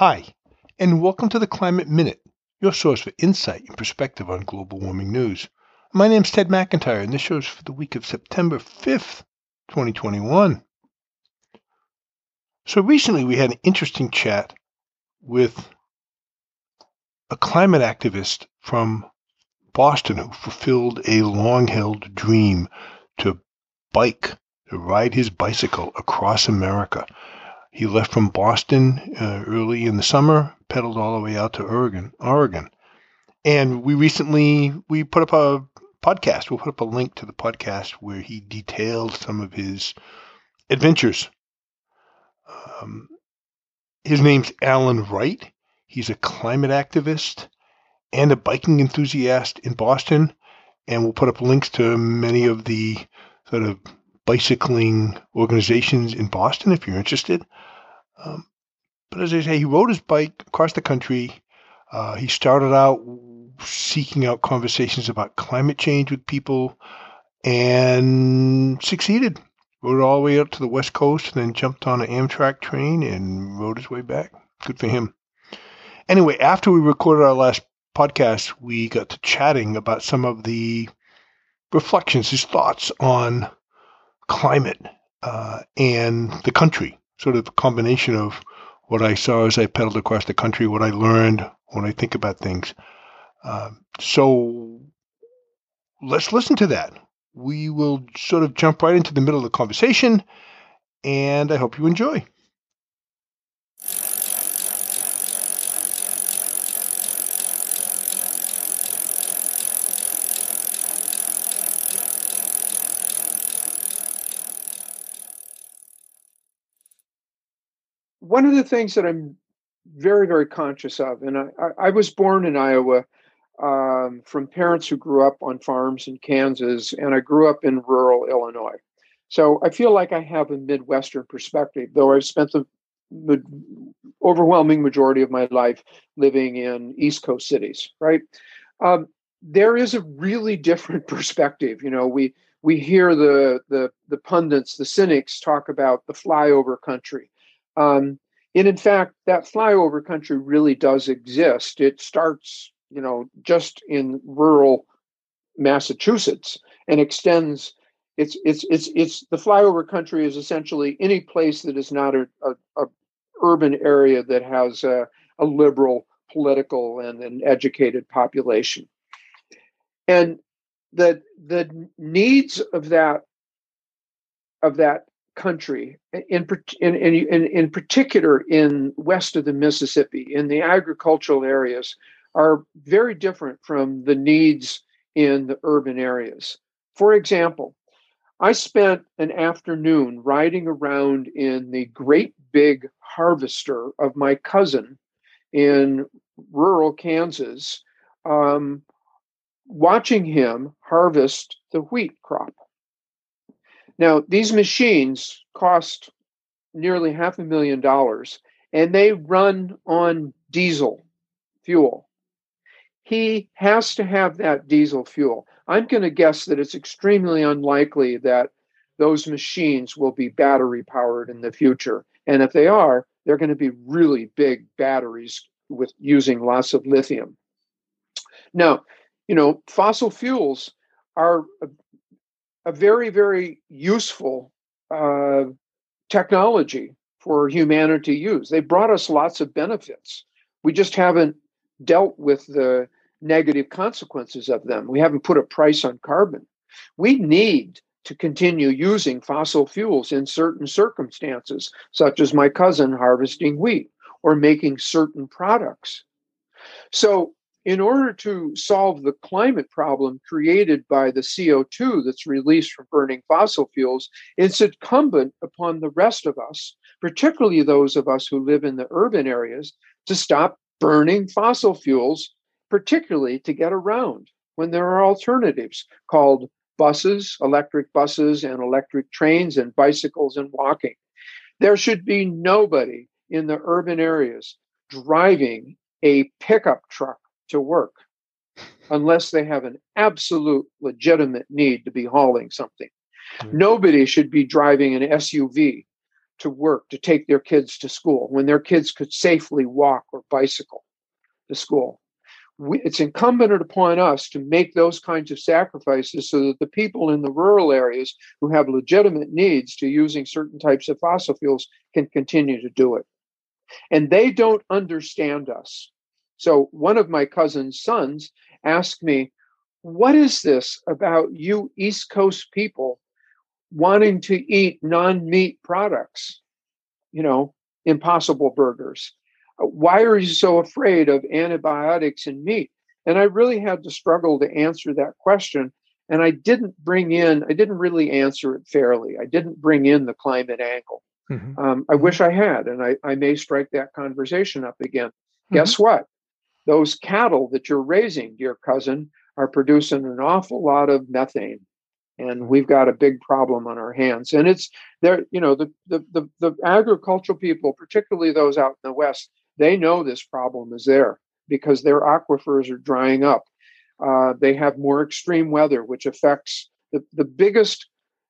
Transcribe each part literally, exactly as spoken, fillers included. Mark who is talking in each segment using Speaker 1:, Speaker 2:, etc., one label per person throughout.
Speaker 1: Hi, and welcome to the Climate Minute, your source for insight and perspective on global warming news. My name's Ted McIntyre, and this show's for the week of September fifth, twenty twenty-one. So recently we had an interesting chat with a climate activist from Boston who fulfilled a long-held dream to bike, to ride his bicycle across America. He left from Boston uh, early in the summer, pedaled all the way out to Oregon, Oregon. And we recently, we put up a podcast. We'll put up a link to the podcast where he detailed some of his adventures. Um, his name's Alan Wright. He's a climate activist and a biking enthusiast in Boston. And we'll put up links to many of the sort of bicycling organizations in Boston if you're interested. Um, but as I say, he rode his bike across the country. Uh, he started out seeking out conversations about climate change with people and succeeded. Rode all the way up to the West Coast and then jumped on an Amtrak train and rode his way back. Good for him. Anyway, after we recorded our last podcast, we got to chatting about some of the reflections, his thoughts on climate uh, and the country, sort of a combination of what I saw as I pedaled across the country, what I learned, what I think about things. Um, so let's listen to that. We will sort of jump right into the middle of the conversation, and I hope you enjoy.
Speaker 2: One of the things that I'm very, very conscious of, and I, I was born in Iowa um, from parents who grew up on farms in Kansas, and I grew up in rural Illinois. So I feel like I have a Midwestern perspective, though I've spent the, the overwhelming majority of my life living in East Coast cities, right? Um, there is a really different perspective. You know, we we hear the the the pundits, the cynics talk about the flyover country. Um, and in fact, that flyover country really does exist. It starts, you know, just in rural Massachusetts and extends. It's it's it's it's the flyover country is essentially any place that is not a, a, a urban area that has a, a liberal political and an educated population. And the the needs of that of that country, in, in, in, in particular in west of the Mississippi, in the agricultural areas, are very different from the needs in the urban areas. For example, I spent an afternoon riding around in the great big harvester of my cousin in rural Kansas, um, watching him harvest the wheat crop. Now, these machines cost nearly half a million dollars, and they run on diesel fuel. He has to have that diesel fuel. I'm going to guess that it's extremely unlikely that those machines will be battery powered in the future. And if they are, they're going to be really big batteries with using lots of lithium. Now, you know, fossil fuels are a, a very, very useful uh, technology for humanity to use. They brought us lots of benefits. We just haven't dealt with the negative consequences of them. We haven't put a price on carbon. We need to continue using fossil fuels in certain circumstances, such as my cousin harvesting wheat or making certain products. So in order to solve the climate problem created by the C O two that's released from burning fossil fuels, it's incumbent upon the rest of us, particularly those of us who live in the urban areas, to stop burning fossil fuels, particularly to get around when there are alternatives called buses, electric buses, and electric trains, and bicycles and walking. There should be nobody in the urban areas driving a pickup truck to work unless they have an absolute legitimate need to be hauling something. Mm-hmm. Nobody should be driving an S U V to work, to take their kids to school, when their kids could safely walk or bicycle to school. We, it's incumbent upon us to make those kinds of sacrifices so that the people in the rural areas who have legitimate needs to using certain types of fossil fuels can continue to do it. And they don't understand us. So one of my cousin's sons asked me, what is this about you East Coast people wanting to eat non-meat products? You know, Impossible Burgers. Why are you so afraid of antibiotics in meat? And I really had to struggle to answer that question. And I didn't bring in, I didn't really answer it fairly. I didn't bring in the climate angle. Mm-hmm. Um, I mm-hmm. wish I had, and I, I may strike that conversation up again. Mm-hmm. Guess what? Those cattle that you're raising, dear cousin, are producing an awful lot of methane. And we've got a big problem on our hands. And it's there, you know, the, the, the, the agricultural people, particularly those out in the West, they know this problem is there because their aquifers are drying up. Uh, they have more extreme weather, which affects the, the biggest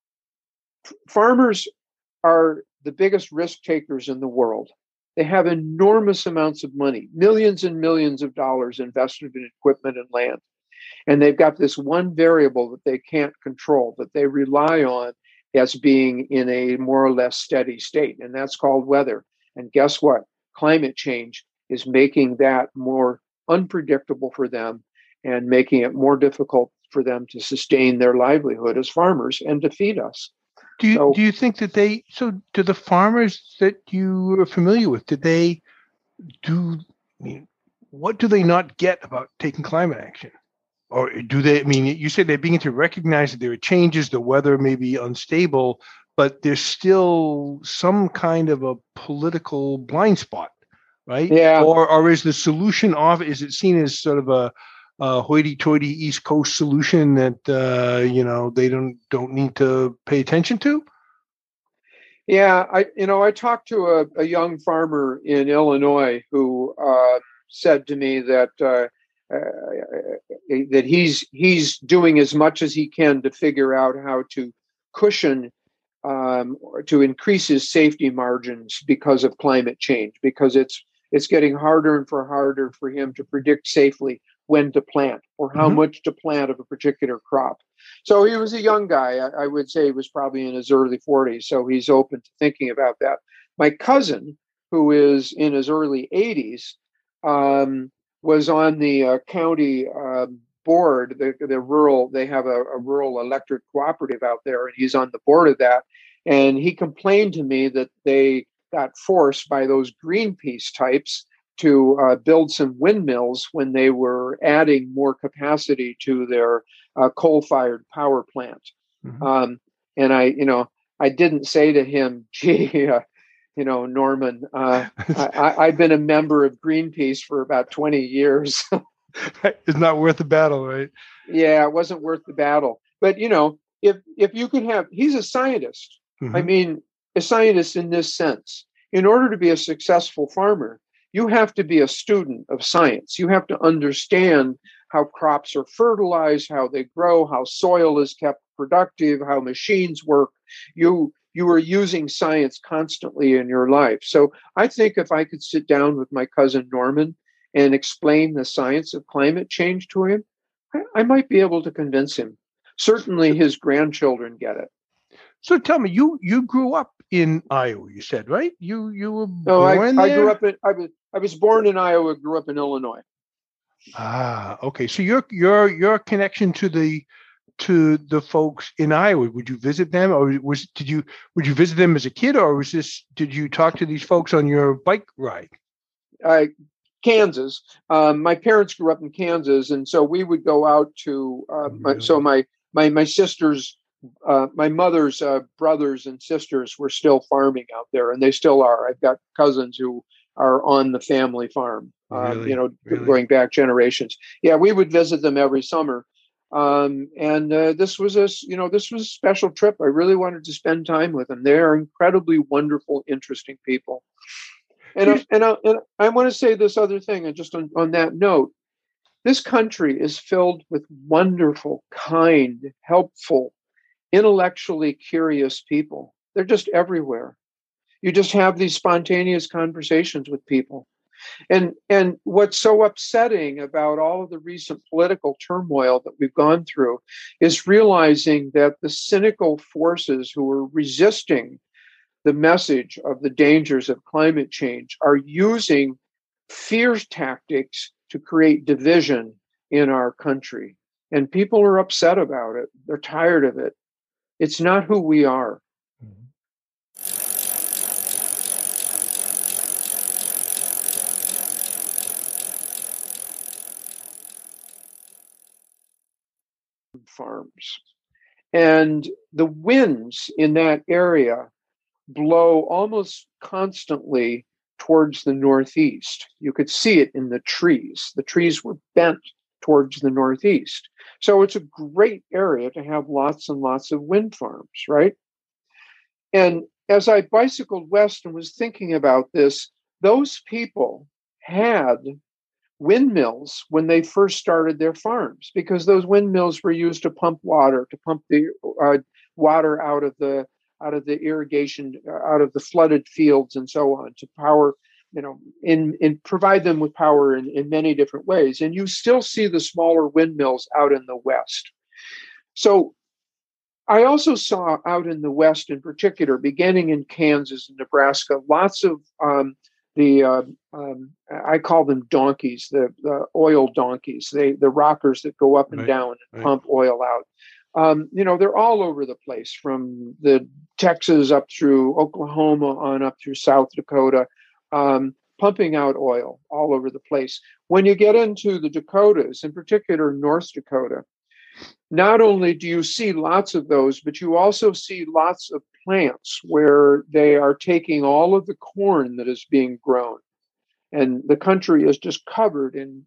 Speaker 2: farmers are the biggest risk takers in the world. They have enormous amounts of money, millions and millions of dollars invested in equipment and land. And they've got this one variable that they can't control, that they rely on as being in a more or less steady state, and that's called weather. And guess what? Climate change is making that more unpredictable for them and making it more difficult for them to sustain their livelihood as farmers and to feed us.
Speaker 1: Do you, so, do you think that they, so do the farmers that you are familiar with, did they do, I mean, what do they not get about taking climate action? Or do they, I mean, you said they're beginning to recognize that there are changes, the weather may be unstable, but there's still some kind of a political blind spot, right?
Speaker 2: Yeah.
Speaker 1: Or or is the solution off, is it seen as sort of a, a hoity-toity East Coast solution that, uh, you know, they don't don't need to pay attention to?
Speaker 2: Yeah, I, you know, I talked to a, a young farmer in Illinois who uh, said to me that, uh, Uh, that he's he's doing as much as he can to figure out how to cushion um, or to increase his safety margins because of climate change, because it's it's getting harder and for harder for him to predict safely when to plant or how mm-hmm. much to plant of a particular crop. So he was a young guy. I, I would say he was probably in his early forties. So he's open to thinking about that. My cousin, who is in his early eighties, um, was on the uh, county uh, board, the, the rural, they have a, a rural electric cooperative out there, and he's on the board of that. And he complained to me that they got forced by those Greenpeace types to uh, build some windmills when they were adding more capacity to their uh, coal-fired power plant. Mm-hmm. Um, and I, you know, I didn't say to him, gee, uh, you know, Norman, uh, I, I've been a member of Greenpeace for about twenty years.
Speaker 1: It's not worth the battle, right?
Speaker 2: Yeah, it wasn't worth the battle. But, you know, if if you could have, he's a scientist. Mm-hmm. I mean, a scientist in this sense. In order to be a successful farmer, you have to be a student of science. You have to understand how crops are fertilized, how they grow, how soil is kept productive, how machines work. You You are using science constantly in your life. So I think if I could sit down with my cousin Norman and explain the science of climate change to him, I, I might be able to convince him. Certainly his grandchildren get it.
Speaker 1: So tell me, you you grew up in Iowa, you said, right? You you were
Speaker 2: no,
Speaker 1: born
Speaker 2: I,
Speaker 1: there?
Speaker 2: I grew up in I was I was born in Iowa, grew up in Illinois.
Speaker 1: Ah, okay. So your your your connection to the to the folks in Iowa, would you visit them, or was did you would you visit them as a kid, or was this did you talk to these folks on your bike ride?
Speaker 2: Uh, Kansas. Um, my parents grew up in Kansas, and so we would go out to. Uh, really? my, so my my my sisters, uh, my mother's uh, brothers and sisters were still farming out there, and they still are. I've got cousins who are on the family farm.
Speaker 1: Really?
Speaker 2: Um, you know,
Speaker 1: really?
Speaker 2: going back generations. Yeah, we would visit them every summer. Um, and uh, this was a, you know, this was a special trip. I really wanted to spend time with them. They are incredibly wonderful, interesting people. And I, and I, and I want to say this other thing, and just on, on that note, this country is filled with wonderful, kind, helpful, intellectually curious people. They're just everywhere. You just have these spontaneous conversations with people. And and what's so upsetting about all of the recent political turmoil that we've gone through is realizing that the cynical forces who are resisting the message of the dangers of climate change are using fear tactics to create division in our country. And people are upset about it. They're tired of it. It's not who we are. Farms. And the winds in that area blow almost constantly towards the northeast. You could see it in the trees. The trees were bent towards the northeast. So it's a great area to have lots and lots of wind farms, right? And as I bicycled west and was thinking about this, those people had windmills when they first started their farms, because those windmills were used to pump water, to pump the uh, water out of the out of the irrigation, out of the flooded fields, and so on, to power, you know, in in provide them with power in, in many different ways. And you still see the smaller windmills out in the west. So I also saw out in the west, in particular, beginning in Kansas and Nebraska, lots of um, the uh, um, I call them donkeys, the, the oil donkeys, they the rockers that go up and
Speaker 1: Right,
Speaker 2: down and
Speaker 1: right.
Speaker 2: pump oil out. Um, you know, they're all over the place, from the Texas up through Oklahoma on up through South Dakota, um, pumping out oil all over the place. When you get into the Dakotas, in particular North Dakota, not only do you see lots of those, but you also see lots of plants where they are taking all of the corn that is being grown. And the country is just covered in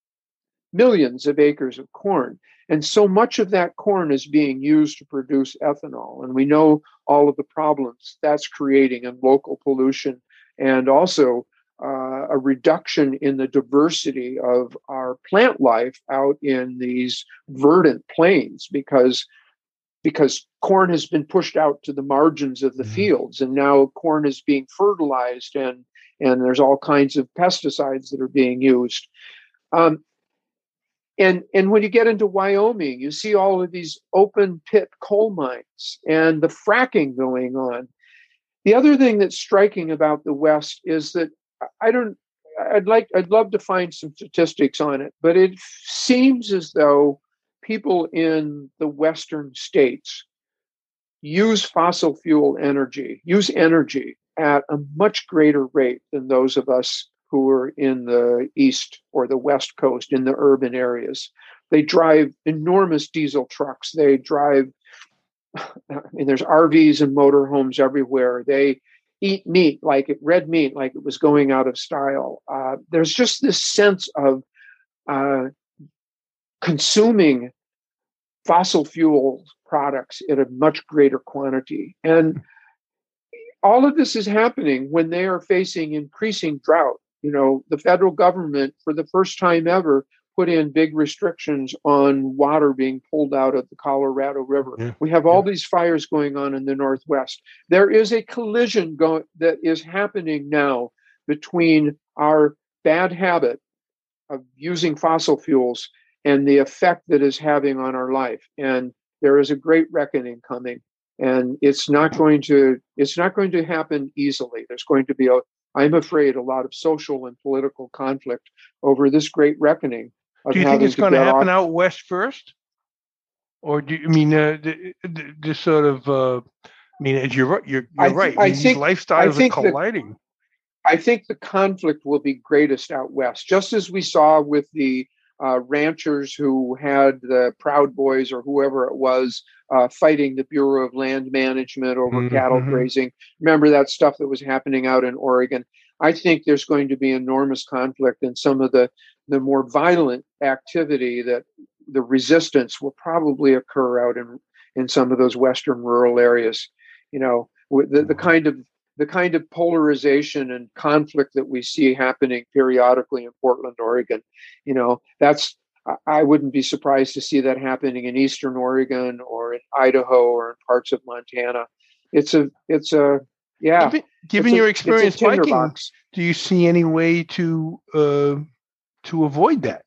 Speaker 2: millions of acres of corn. And so much of that corn is being used to produce ethanol. And we know all of the problems that's creating in local pollution, and also uh, a reduction in the diversity of our plant life out in these verdant plains, because because corn has been pushed out to the margins of the
Speaker 1: Mhm.
Speaker 2: fields, and now corn is being fertilized, and and there's all kinds of pesticides that are being used. Um, and and when you get into Wyoming, you see all of these open pit coal mines and the fracking going on. The other thing that's striking about the West is that I don't. I'd like. I'd love to find some statistics on it, but it seems as though people in the Western states use fossil fuel energy, use energy at a much greater rate than those of us who are in the East or the West Coast, in the urban areas. They drive enormous diesel trucks. They drive, I mean, there's R Vs and motorhomes everywhere. They eat meat like it, red meat, like it was going out of style. Uh, there's just this sense of uh, consuming fossil fuel products at a much greater quantity. And all of this is happening when they are facing increasing drought. You know, the federal government, for the first time ever, put in big restrictions on water being pulled out of the Colorado River.
Speaker 1: Yeah,
Speaker 2: we have all
Speaker 1: yeah.
Speaker 2: these fires going on in the Northwest. There is a collision go- that is happening now between our bad habit of using fossil fuels and the effect that is having on our life. And there is a great reckoning coming. And it's not going to it's not going to happen easily. There's going to be a, I'm afraid, a lot of social and political conflict over this great reckoning of
Speaker 1: Do you think
Speaker 2: having
Speaker 1: it's
Speaker 2: to
Speaker 1: going to
Speaker 2: get
Speaker 1: happen
Speaker 2: off.
Speaker 1: out west first, or do you I mean uh, the, the, this sort of? Uh, I mean, as you're right, you're
Speaker 2: I
Speaker 1: you're
Speaker 2: th-
Speaker 1: right. I
Speaker 2: I
Speaker 1: mean, these
Speaker 2: think I
Speaker 1: lifestyles are
Speaker 2: think that
Speaker 1: colliding.
Speaker 2: I think the conflict will be greatest out west, just as we saw with the uh, ranchers who had the Proud Boys or whoever it was uh, fighting the Bureau of Land Management over cattle
Speaker 1: Mm-hmm.
Speaker 2: grazing. Remember that stuff that was happening out in Oregon? I think there's going to be enormous conflict, and some of the, the more violent activity, that the resistance will probably occur out in, in some of those western rural areas. You know, the, the kind of the kind of polarization and conflict that we see happening periodically in Portland, Oregon, you know, that's, I wouldn't be surprised to see that happening in Eastern Oregon or in Idaho or in parts of Montana. It's a, it's a, Yeah.
Speaker 1: Given, given
Speaker 2: a,
Speaker 1: your experience biking,
Speaker 2: tinderbox.
Speaker 1: do you see any way to uh, to avoid that?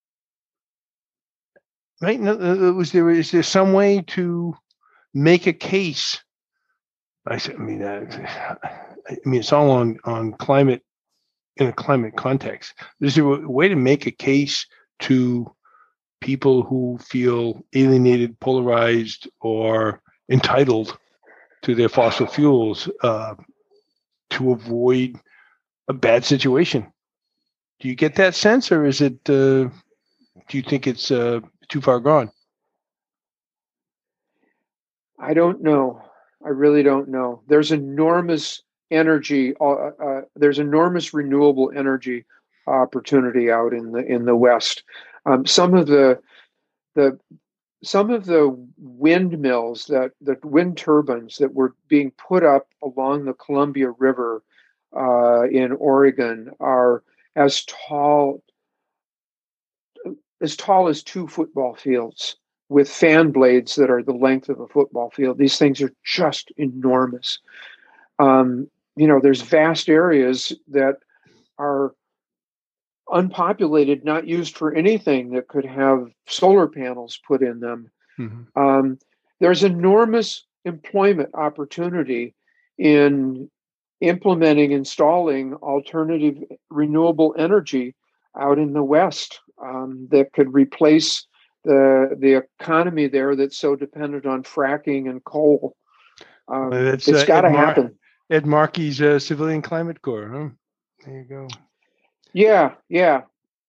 Speaker 1: Right? No, uh, was there is there some way to make a case? I said, I mean, uh, I mean, it's all on on climate in a climate context. Is there a way to make a case to people who feel alienated, polarized, or entitled to their fossil fuels uh, to avoid a bad situation? Do you get that sense, or is it? Uh, do you think it's uh, too far gone?
Speaker 2: I don't know. I really don't know. There's enormous energy. Uh, uh, there's enormous renewable energy opportunity out in the in the West. Um, some of the the some of the windmills that the wind turbines that were being put up along the Columbia River uh, in Oregon are as tall as tall as two football fields with fan blades that are the length of a football field. These things are just enormous. Um, you know, there's vast areas that are unpopulated, not used for anything, that could have solar panels put in them. Mm-hmm. Um, there's enormous employment opportunity in implementing, installing alternative renewable energy out in the West um, that could replace the the economy there that's so dependent on fracking and coal. Um, well, it's uh, got to Mar- happen.
Speaker 1: Ed Markey's uh, Civilian Climate Corps, huh? There you go.
Speaker 2: Yeah, yeah.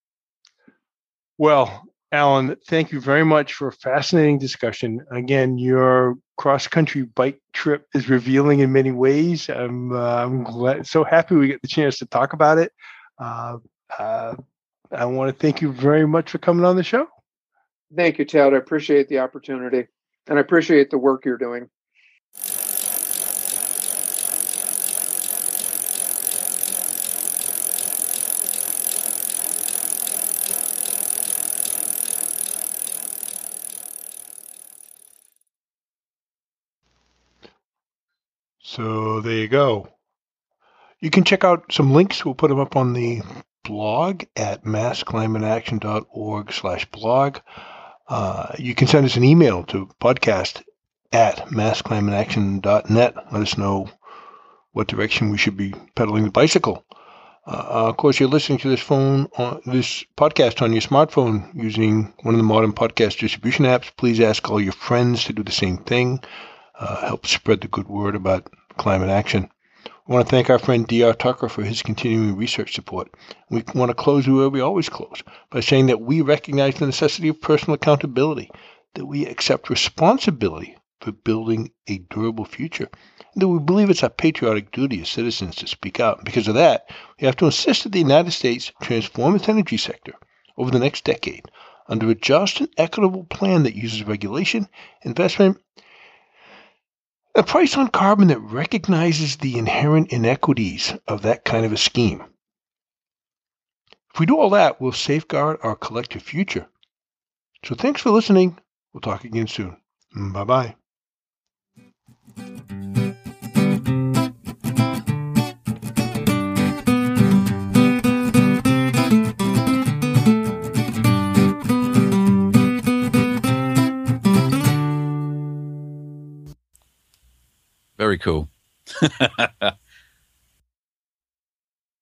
Speaker 1: Well, Alan, thank you very much for a fascinating discussion. Again, your cross-country bike trip is revealing in many ways. I'm, uh, I'm glad, so happy we get the chance to talk about it. Uh, uh, I want to thank you very much for coming on the show.
Speaker 2: Thank you, Ted. I appreciate the opportunity, and I appreciate the work you're doing.
Speaker 1: So there you go. You can check out some links. We'll put them up on the blog at mass climate action dot org slash blog. Uh, you can send us an email to podcast at mass climate action dot net. Let us know what direction we should be pedaling the bicycle. Uh, of course, you're listening to this phone, on, this podcast on your smartphone using one of the modern podcast distribution apps. Please ask all your friends to do the same thing. Uh, help spread the good word about climate action. I want to thank our friend D R Tucker for his continuing research support. We want to close where we always close, by saying that we recognize the necessity of personal accountability, that we accept responsibility for building a durable future, and that we believe it's our patriotic duty as citizens to speak out. And because of that, we have to insist that the United States transform its energy sector over the next decade under a just and equitable plan that uses regulation, investment, a price on carbon that recognizes the inherent inequities of that kind of a scheme. If we do all that, we'll safeguard our collective future. So thanks for listening. We'll talk again soon. Bye-bye.
Speaker 3: Very cool.